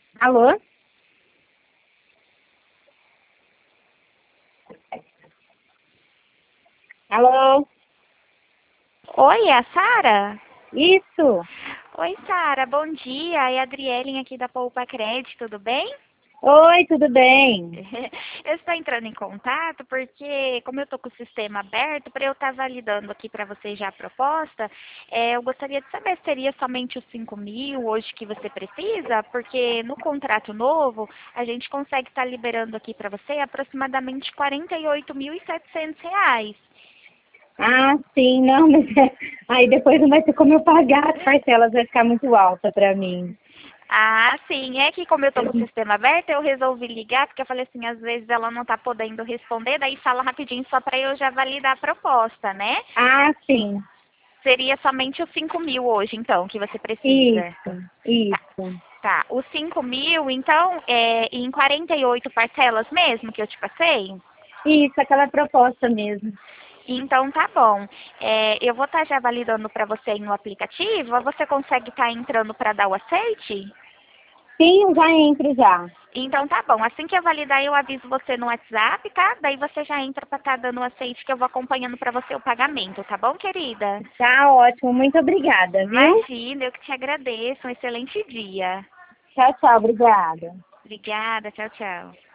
Alô? Alô? Oi, é a Sara? Isso? Oi, Sara, bom dia. É a Adrielen aqui da Poupa Crédito, tudo bem? Oi, tudo bem? Eu estou entrando em contato porque, como eu estou com o sistema aberto, para eu estar validando aqui para você já a proposta, eu gostaria de saber se seria somente os 5.000 hoje que você precisa, porque no contrato novo a gente consegue estar liberando aqui para você aproximadamente R$ 48.700. Ah, sim, não, mas aí depois não vai ter como eu pagar as parcelas, vai ficar muito alta para mim. Ah, sim. É que como eu tô com o sistema aberto, eu resolvi ligar, porque eu falei assim, às vezes ela não tá podendo responder, daí fala rapidinho só para eu já validar a proposta, né? Ah, sim, Seria somente os 5.000 hoje, então, que você precisa. isso, Tá, isso. tá. Os 5.000, então, em 48 parcelas mesmo que eu te passei? Isso, aquela proposta mesmo. Então tá bom. Eu vou estar já validando para você no aplicativo. Você consegue estar entrando para dar o aceite? Sim, eu já entro já. Então tá bom. Assim que eu validar, eu aviso você no WhatsApp, tá? Daí você já entra pra estar dando o aceite que eu vou acompanhando pra você o pagamento, tá bom, querida? Tá ótimo, muito obrigada, viu? Imagina, eu que te agradeço. Um excelente dia. Tchau, tchau, obrigada. Obrigada, tchau, tchau.